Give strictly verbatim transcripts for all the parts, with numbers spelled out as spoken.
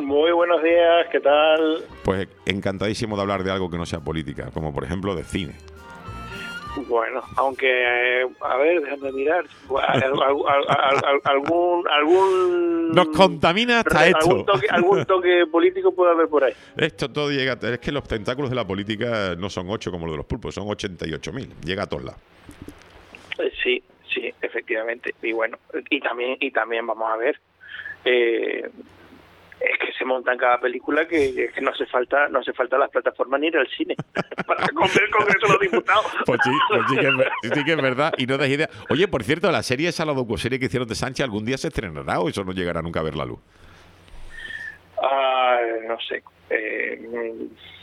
Muy buenos días, ¿qué tal? Pues encantadísimo de hablar de algo que no sea política, como por ejemplo de cine. Bueno, aunque, eh, a ver, déjame mirar. Algún, algún... Nos contamina hasta esto. Algún toque, algún toque político puede haber por ahí. Esto todo llega... Es que los tentáculos de la política no son ocho como los de los pulpos, son ochenta y ocho mil. Llega a todos lados. Sí, sí, efectivamente. Y bueno, y también, y también vamos a ver... Eh, es que se monta en cada película que, que no hace falta no hace falta las plataformas ni ir al cine para comer el Congreso de los Diputados. Pues sí, pues sí, que es, sí que es verdad y no das idea. Oye, por cierto, la serie esa, la docuserie que hicieron de Sánchez, ¿algún día se estrenará o eso no llegará nunca a ver la luz? Ah, no sé. Eh,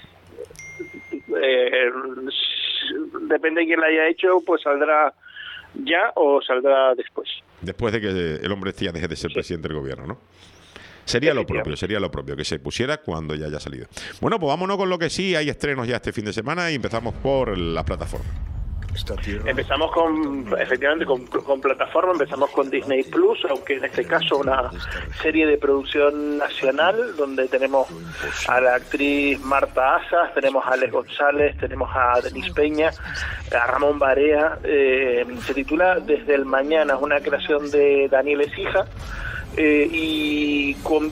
eh, depende de quién la haya hecho, pues saldrá ya o saldrá después. Después de que el hombre ya deje de ser sí. presidente del gobierno, ¿no? Sería lo propio, sería lo propio, que se pusiera cuando ya haya salido. Bueno, pues vámonos con lo que sí, hay estrenos ya este fin de semana y empezamos por las plataformas. Empezamos con, efectivamente, con, con plataforma, empezamos con Disney Plus, aunque en este caso una serie de producción nacional, donde tenemos a la actriz Marta Asas, tenemos a Alex González, tenemos a Denis Peña, a Ramón Barea. Eh, se titula Desde el Mañana, es una creación de Daniel Ecija. Eh, y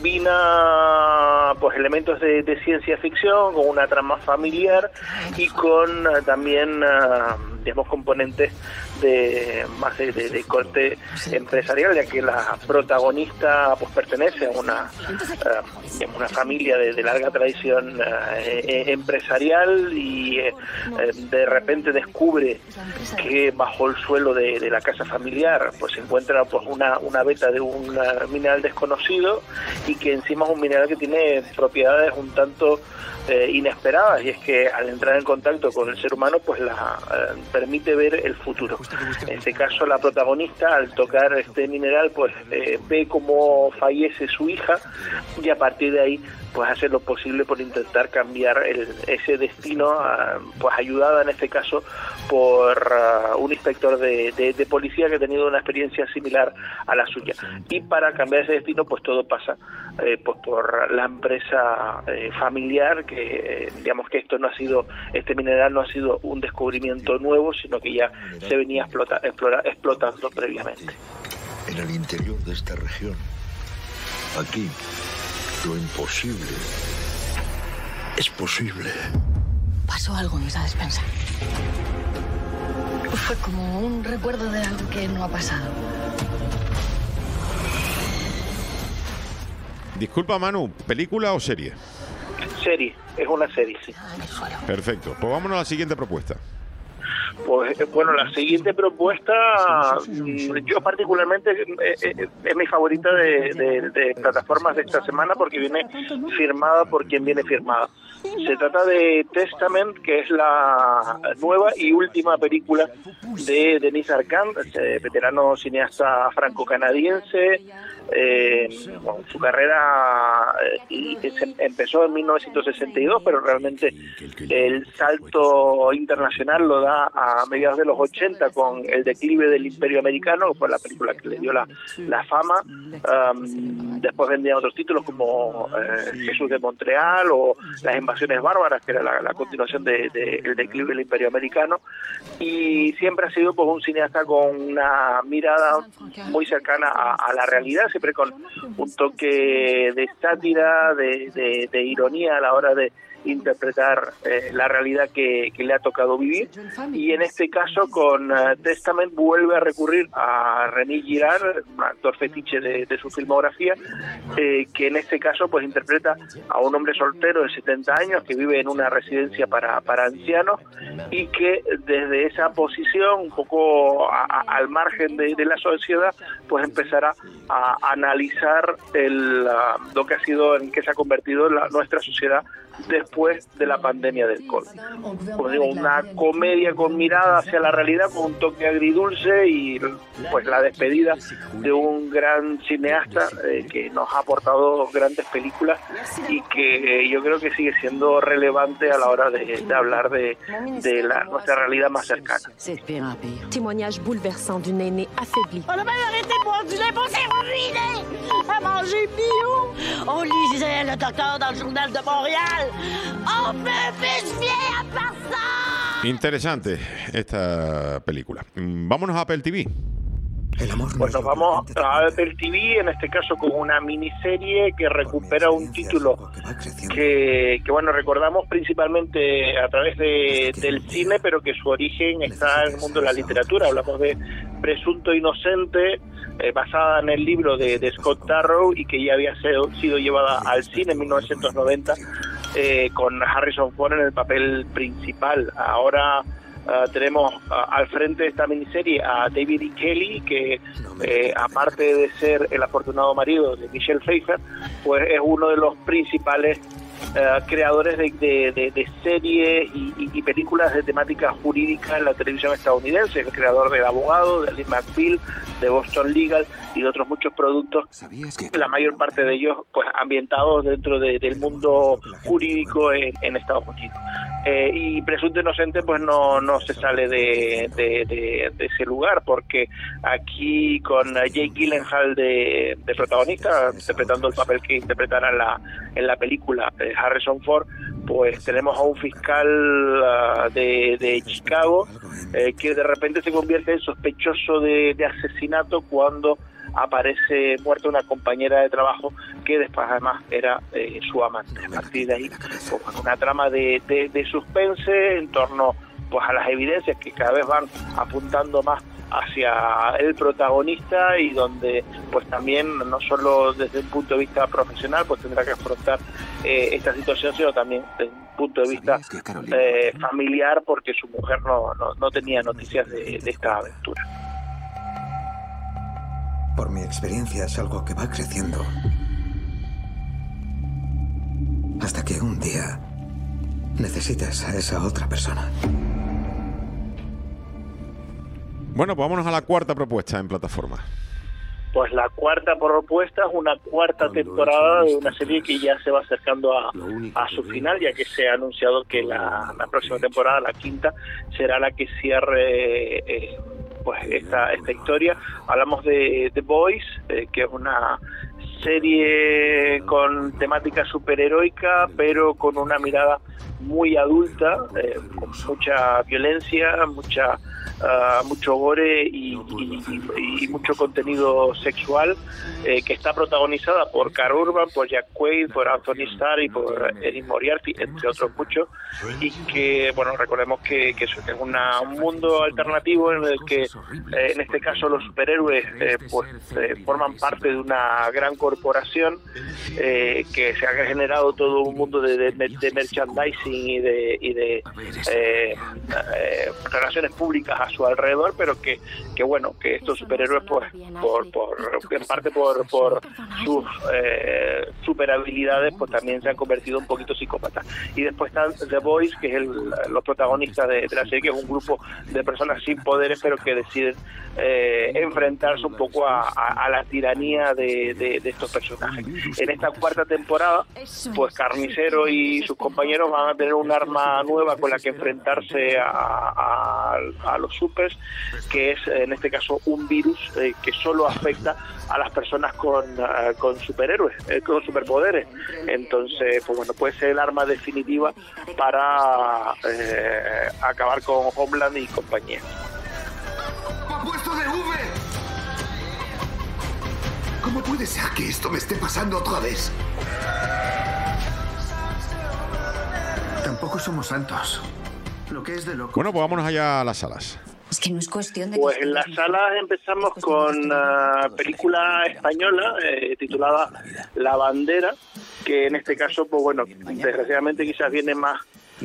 combina pues elementos de, de ciencia ficción con una trama familiar y con uh, también uh, digamos componentes de más de, de, de corte empresarial, ya que la protagonista pues pertenece a una uh, una familia de, de larga tradición uh, eh, empresarial y eh, de repente descubre que bajo el suelo de, de la casa familiar pues se encuentra pues una una veta de un uh, mineral desconocido y que encima es un mineral que tiene propiedades un tanto eh, inesperadas, y es que al entrar en contacto con el ser humano pues la eh, permite ver el futuro. En este caso la protagonista al tocar este mineral pues eh, ve cómo fallece su hija y a partir de ahí pues hace lo posible por intentar cambiar el, ese destino, uh, pues ayudada en este caso por uh, un inspector de, de, de policía que ha tenido una experiencia similar a la suya. Y para cambiar ese destino pues todo pasa eh, pues por la empresa eh, familiar, que eh, digamos que esto no ha sido, este mineral no ha sido un descubrimiento nuevo, sino que ya se venía explota, explora, explotando previamente. En el interior de esta región, aquí, lo imposible es posible. Pasó algo en esa despensa. Fue como un recuerdo de algo que no ha pasado. Disculpa, Manu, ¿película o serie? Serie, es una serie, sí. Perfecto, pues vámonos a la siguiente propuesta. Pues bueno, la siguiente propuesta, yo particularmente es, es mi favorita de, de, de plataformas de esta semana porque viene firmada por quien viene firmada. Se trata de Testament, que es la nueva y última película de Denis Arcand, veterano cineasta franco-canadiense. Eh, bueno, su carrera eh, empezó en mil novecientos sesenta y dos, pero realmente el salto internacional lo da a mediados de los ochenta con El declive del Imperio Americano, que fue la película que le dio la, la fama. Um, después vendían otros títulos como eh, Jesús de Montreal o Las invasiones bárbaras, que era la, la continuación de, de El declive del Imperio Americano, y siempre ha sido pues, un cineasta con una mirada muy cercana a, a la realidad, siempre con un toque de sátira, de, de, de ironía a la hora de interpretar eh, la realidad que, que le ha tocado vivir, y en este caso con uh, Testament vuelve a recurrir a René Girard, un actor fetiche de, de su filmografía, eh, que en este caso pues interpreta a un hombre soltero de setenta años que vive en una residencia para, para ancianos y que desde esa posición un poco a, a, al margen de, de la sociedad pues empezará a analizar el, uh, lo que ha sido, en que se ha convertido la, nuestra sociedad después de la pandemia del COVID. Como digo, una comedia con mirada hacia la realidad, con un toque agridulce y pues la despedida de un gran cineasta eh, que nos ha aportado grandes películas y que eh, yo creo que sigue siendo relevante a la hora de, de hablar de, de la, nuestra realidad más cercana. Témoignage bouleversant d'une aînée affaiblie. On a même arrêté de boire du lait pour s'est ruiné à manger bio. On lisait le docteur dans le journal de Montréal. On peut plus bien à part ça. Interesante esta película. Vámonos a Apple T V. El amor no pues nos vamos a Apple T V, en este caso con una miniserie que recupera un título que, que bueno, recordamos principalmente a través de, del cine, pero que su origen está en el mundo de la literatura. Hablamos de Presunto Inocente, eh, basada en el libro de, de Scott Darrow y que ya había sido, sido llevada al cine en mil novecientos noventa eh, con Harrison Ford en el papel principal. Ahora Uh, tenemos uh, al frente de esta miniserie a David E. Kelly, que eh, aparte de ser el afortunado marido de Michelle Pfeiffer, pues es uno de los principales uh, creadores de, de, de, de series y, y, y películas de temática jurídica en la televisión estadounidense, el creador del Abogado, de Lee McBeal, de Boston Legal y de otros muchos productos, la mayor parte de ellos pues ambientados dentro de, del mundo jurídico en, en Estados Unidos. Eh, y Presunto Inocente pues no no se sale de, de, de, de ese lugar, porque aquí con Jake Gyllenhaal de, de protagonista, interpretando el papel que interpretará en la, en la película eh, Harrison Ford, pues tenemos a un fiscal uh, de, de Chicago eh, que de repente se convierte en sospechoso de, de asesinato cuando aparece muerta una compañera de trabajo que después además era eh, su amante. A partir de ahí, pues, una trama de, de, de suspense en torno pues a las evidencias que cada vez van apuntando más hacia el protagonista y donde pues también no solo desde un punto de vista profesional pues tendrá que afrontar eh, esta situación, sino también desde un punto de vista eh, familiar, porque su mujer no, no, no tenía noticias de, de esta aventura. Por mi experiencia es algo que va creciendo hasta que un día necesites a esa otra persona. Bueno, pues vámonos a la cuarta propuesta en plataforma. Pues la cuarta propuesta es una cuarta temporada de una serie que ya se va acercando a, a su final, ya que se ha anunciado que la, la próxima temporada, la quinta, será la que cierre eh, pues esta esta historia. Hablamos de The Boys, eh, que es una serie con temática superheroica, pero con una mirada muy adulta, eh, con mucha violencia, mucha uh, mucho gore y, y, y, y mucho contenido sexual, eh, que está protagonizada por Karl Urban, por Jack Quaid, por Anthony Starr y por Erin Moriarty, entre otros muchos, y que, bueno, recordemos que, que es una, un mundo alternativo en el que, eh, en este caso, los superhéroes eh, pues eh, forman parte de una gran corporación, eh, que se ha generado todo un mundo de, de, de merchandising y de, y de eh, eh, relaciones públicas a su alrededor, pero que, que bueno, que estos superhéroes pues por, por en parte por, por sus eh, super habilidades pues también se han convertido un poquito psicópatas. Y después están The Boys, que es el, los protagonistas de, de la serie, que es un grupo de personas sin poderes pero que deciden eh, enfrentarse un poco a, a, a la tiranía de, de, de estos personajes. En esta cuarta temporada pues Carnicero y sus compañeros van a tener un arma nueva con la que enfrentarse a, a, a los supers, que es en este caso un virus eh, que solo afecta a las personas con, uh, con superhéroes, eh, con superpoderes. Entonces, pues bueno, puede ser el arma definitiva para eh, acabar con Homeland y compañía. ¡Puesto de V! ¿Cómo puede ser que esto me esté pasando otra vez? Tampoco somos santos. Lo que es de loco. Bueno, pues vámonos allá a las salas. Es que no es cuestión de... Pues en las salas empezamos con una película española eh, titulada La Bandera, que en este caso, pues bueno, desgraciadamente quizás viene más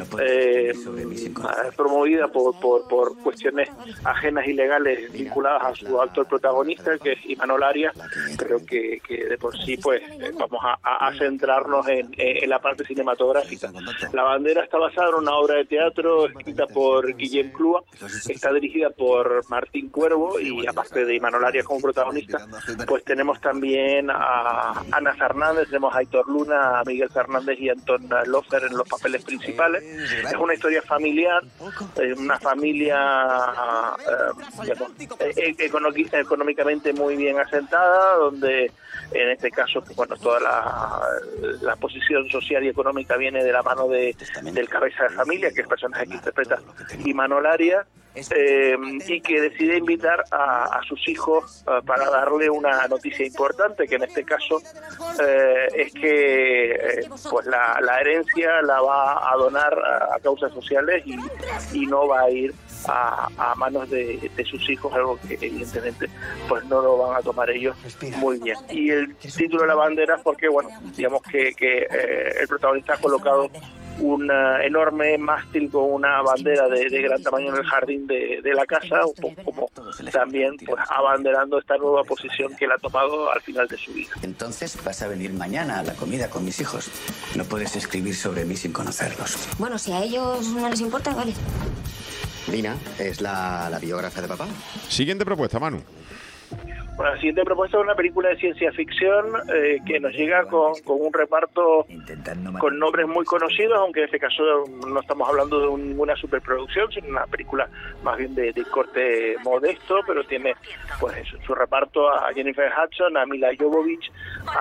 eh, promovida por, por, por cuestiones ajenas y legales vinculadas a su actor protagonista, que es Imanol Arias, pero que, que de por sí pues vamos a, a centrarnos en, en la parte cinematográfica. La bandera está basada en una obra de teatro escrita por Guillem Clua, está dirigida por Martín Cuervo, y aparte de Imanol Arias como protagonista, pues tenemos también a Ana Fernández, tenemos a Aitor Luna, a Miguel Fernández y a Anton Lofer en los papeles principales. Es una historia familiar, una familia eh, digamos, económic- económicamente muy bien asentada, donde en este caso, pues, bueno, toda la, la posición social y económica viene de la mano de, del cabeza de familia, que es el personaje que interpreta Imanol Arias, eh, y que decide invitar a, a sus hijos uh, para darle una noticia importante, que en este caso eh, es que eh, pues la, la herencia la va a donar a, a causas sociales y, y no va a ir a, a manos de, de sus hijos, algo que evidentemente pues no lo van a tomar ellos muy bien. Y el título de la bandera es porque, bueno, digamos que, que eh, el protagonista ha colocado un enorme mástil con una bandera de, de gran tamaño en el jardín de, de la casa, un poco como también pues abanderando esta nueva posición que él ha tomado al final de su vida. Entonces vas a venir mañana a la comida con mis hijos. No puedes escribir sobre mí sin conocerlos. Bueno, si a ellos no les importa, vale. Lina es la, la biógrafa de papá. Siguiente propuesta, Manu. Bueno, la siguiente propuesta es una película de ciencia ficción eh, que nos llega con, con un reparto con nombres muy conocidos, aunque en este caso no estamos hablando de un, ninguna superproducción, sino una película más bien de, de corte modesto, pero tiene pues eso, su reparto a Jennifer Hudson, a Mila Jovovich,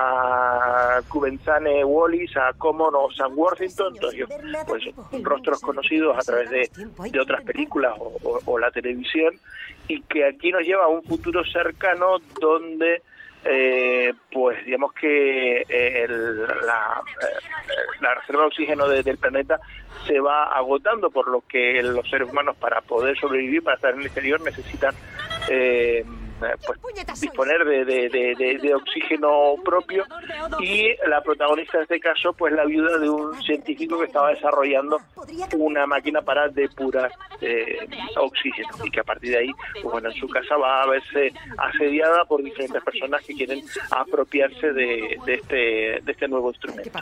a Kubenzane Wallis, a Common o Sam Worthington, entonces pues rostros conocidos a través de, de otras películas o, o, o la televisión, y que aquí nos lleva a un futuro cercano donde eh, pues digamos que eh, el, la, eh, la reserva de oxígeno de, del planeta se va agotando, por lo que los seres humanos, para poder sobrevivir, para estar en el exterior, necesitan eh, pues disponer de, de, de, de, de oxígeno propio, y la protagonista en este caso pues la viuda de un científico que estaba desarrollando una máquina para depurar eh, oxígeno, y que a partir de ahí pues bueno, en su casa va a verse asediada por diferentes personas que quieren apropiarse de, de este de este nuevo instrumento.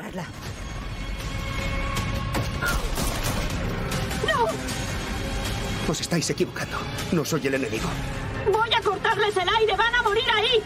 ¡No! Os estáis equivocando. No soy el enemigo. ¡Voy a cortarles el aire! ¡Van a morir ahí!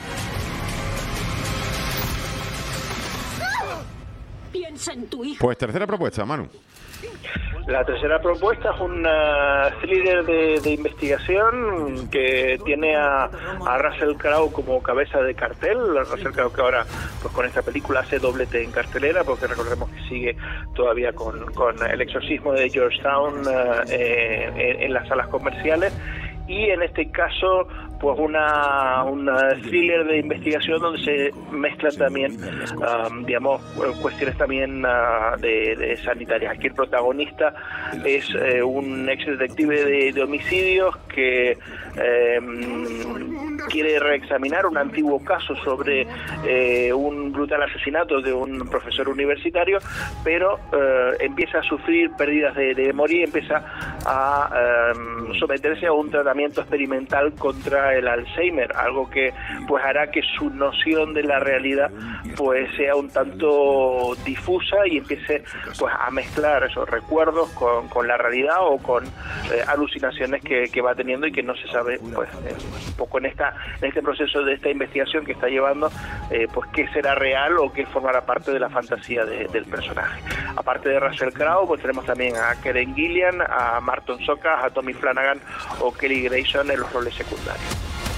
Piensa en tu hijo. Pues tercera propuesta, Manu. La tercera propuesta es un uh, thriller de, de investigación que tiene a, a Russell Crowe como cabeza de cartel. Russell Crowe, que ahora pues con esta película hace doblete en cartelera, porque recordemos que sigue todavía con, con El exorcismo de Georgetown uh, eh, en, en las salas comerciales. Y en este caso pues una, una thriller de investigación donde se mezclan también um, digamos cuestiones también uh, de, de sanitarias. Aquí el protagonista es eh, un ex detective de, de homicidios que eh, quiere reexaminar un antiguo caso sobre eh, un brutal asesinato de un profesor universitario, pero eh, empieza a sufrir pérdidas de, de memoria y empieza a eh, someterse a un tratamiento experimental contra el Alzheimer, algo que pues hará que su noción de la realidad pues sea un tanto difusa y empiece pues a mezclar esos recuerdos con, con la realidad o con eh, alucinaciones que, que va teniendo y que no se sabe pues eh, un poco en esta en este proceso de esta investigación que está llevando eh, pues qué será real o qué formará parte de la fantasía de, del personaje. Aparte de Russell Crowe pues tenemos también a Karen Gillian, a Marton Sokas, a Tommy Flanagan o Kelly Grayson en los roles secundarios.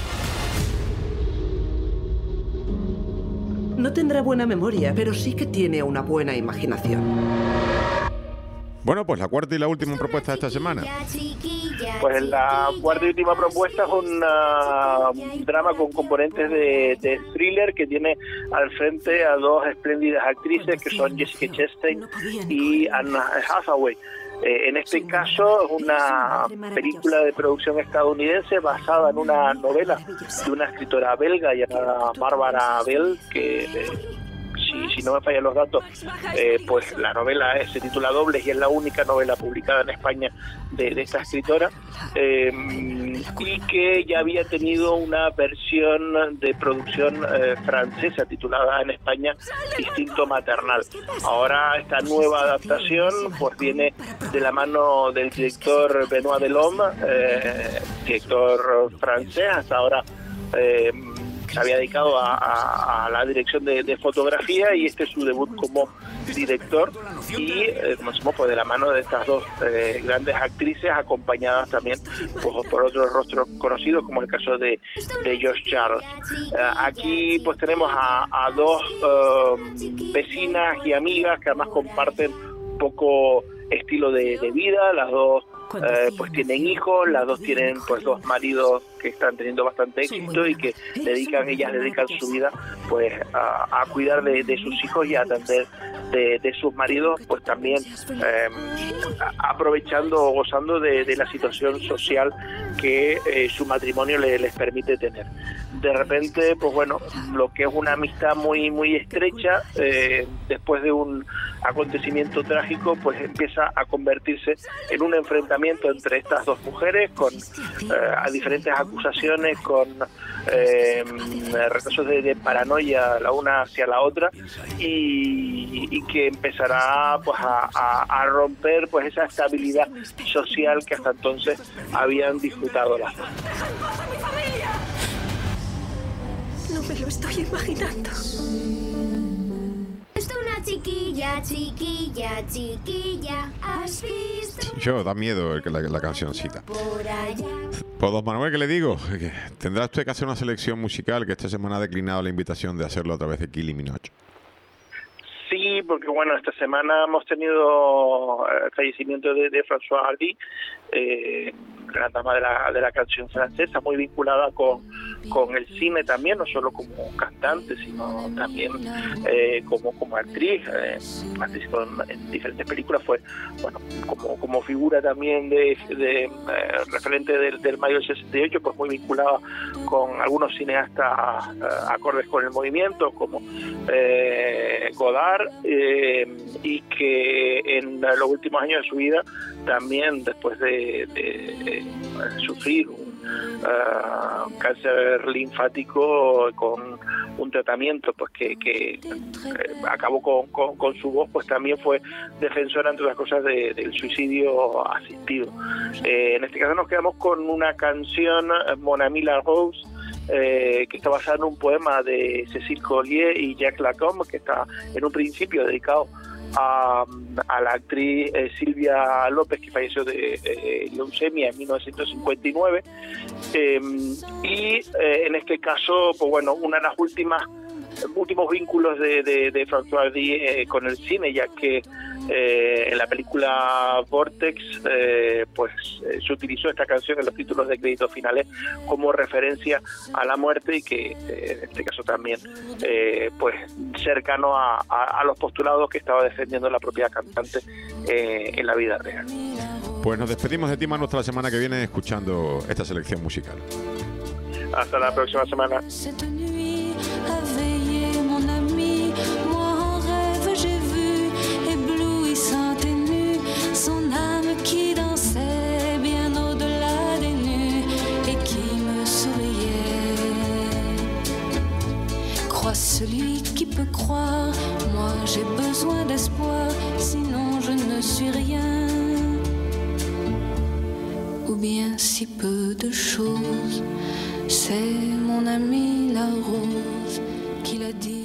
No tendrá buena memoria, pero sí que tiene una buena imaginación. Bueno, pues la cuarta y la última propuesta de esta semana. Pues la cuarta y última propuesta es una, un drama con componentes de, de thriller que tiene al frente a dos espléndidas actrices que son Jessica Chastain y Anne Hathaway. Eh, en este caso es una película de producción estadounidense basada en una novela de una escritora belga llamada Barbara Bell, que eh, si, si no me fallan los datos, eh, pues la novela se titula Dobles y es la única novela publicada en España de, de esta escritora, eh, y que ya había tenido una versión de producción eh, francesa titulada en España Instinto Maternal. Ahora esta nueva adaptación pues viene de la mano del director Benoît Delhomme, eh, director francés, hasta ahora eh, se había dedicado a, a, a la dirección de, de fotografía, y este es su debut como director, y eh, como decimos, pues de la mano de estas dos eh, grandes actrices, acompañadas también pues, por otros rostros conocidos, como el caso de, de Josh Charles. Eh, aquí pues tenemos a, a dos eh, vecinas y amigas que además comparten un poco estilo de, de vida. Las dos eh, pues tienen hijos, las dos tienen pues dos maridos que están teniendo bastante éxito y que dedican, ellas dedican su vida pues a, a cuidar de, de sus hijos y a atender de, de sus maridos, pues también eh, aprovechando o gozando de, de la situación social que eh, su matrimonio le, les permite tener. De repente, pues bueno, lo que es una amistad muy muy estrecha, eh, después de un acontecimiento trágico, pues empieza a convertirse en un enfrentamiento entre estas dos mujeres, con eh, a diferentes acusaciones, con eh, retrasos de, de paranoia la una hacia la otra, y, y que empezará pues a, a, a romper pues esa estabilidad social que hasta entonces habían disfrutado las dos. No me lo estoy imaginando. Es una chiquilla, chiquilla, chiquilla. ¿Has visto? Yo, da miedo la, la cancioncita. Por allá. Pues don Manuel, ¿qué le digo? Que tendrá usted que hacer una selección musical, que esta semana ha declinado la invitación de hacerlo a través de Kylie Minogue. Sí, porque bueno, esta semana hemos tenido el fallecimiento de, de Françoise Hardy, eh, gran dama de la, de la canción francesa, muy vinculada con, con el cine también, no solo como cantante, sino también eh, como como actriz. Eh, participó en, en diferentes películas, fue bueno como como figura también de, de eh, referente del, del mayo del sesenta y ocho, pues muy vinculada con algunos cineastas eh, acordes con el movimiento, como eh, Godard, eh, y que en los últimos años de su vida también, después de, de, de sufrir un uh, cáncer linfático con un tratamiento pues que, que, que acabó con, con, con su voz, pues también fue defensora, entre otras cosas, de, del suicidio asistido. Eh, en este caso nos quedamos con una canción, Mon Ami La Rose, Eh, que está basada en un poema de Cécile Collier y Jacques Lacombe, que está en un principio dedicado a, a la actriz eh, Silvia López, que falleció de eh, leucemia en mil novecientos cincuenta y nueve, eh, y eh, en este caso, pues bueno, una de las últimas últimos vínculos de, de, de Françoise Hardy eh, con el cine, ya que eh, en la película Vortex eh, pues eh, se utilizó esta canción en los títulos de créditos finales como referencia a la muerte, y que eh, en este caso también eh, pues cercano a, a, a los postulados que estaba defendiendo la propia cantante eh, en la vida real. Pues nos despedimos de ti, Manu, hasta la semana que viene escuchando esta selección musical. Hasta la próxima semana. Son âme qui dansait bien au-delà des nues et qui me souriait. Crois celui qui peut croire, moi j'ai besoin d'espoir, sinon je ne suis rien. Ou bien si peu de choses, c'est mon ami la rose qui l'a dit.